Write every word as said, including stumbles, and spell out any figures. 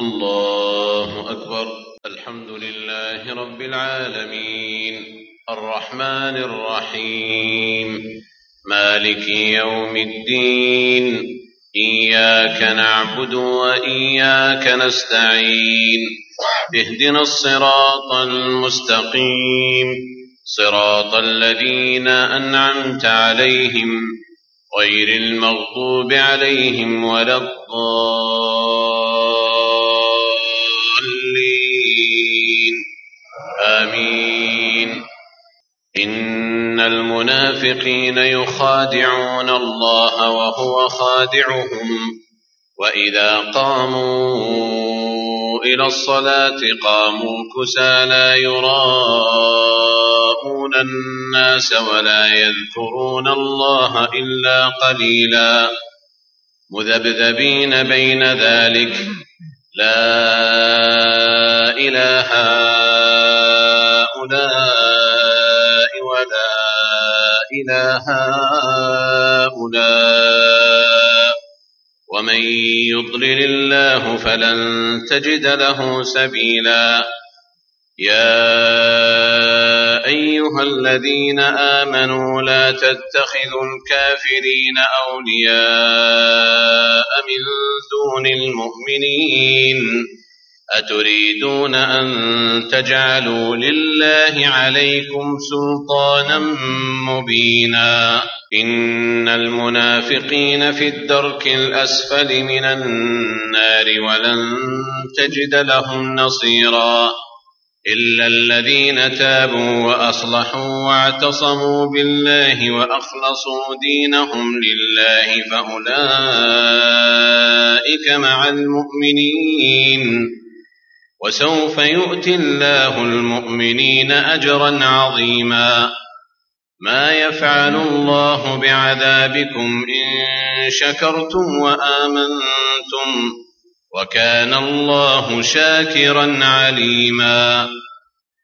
الله أكبر. الحمد لله رب العالمين الرحمن الرحيم مالك يوم الدين إياك نعبد وإياك نستعين اهدنا الصراط المستقيم صراط الذين أنعمت عليهم غير المغضوب عليهم ولا الضالين آمين. إن المنافقين يخادعون الله وهو خادعهم وإذا قاموا إلى الصلاة قاموا كسالى يراءون الناس ولا يذكرون الله إلا قليلا مذبذبين بين ذلك لا إله هؤلاء ولا إله هؤلاء ومن يضلل الله فلن تجد له سبيلا. يا أيها الذين آمنوا لا تتخذوا الكافرين أولياء من دون المؤمنين أتريدون أن تجعلوا لله عليكم سلطانا مبينا. إن المنافقين في الدرك الأسفل من النار ولن تجد لهم نصيرا إلا الذين تابوا وأصلحوا واعتصموا بالله وأخلصوا دينهم لله فأولئك مع المؤمنين وسوف يؤتي الله المؤمنين أجرا عظيما. ما يفعل الله بعذابكم إن شكرتم وآمنتم وكان الله شاكرا عليما.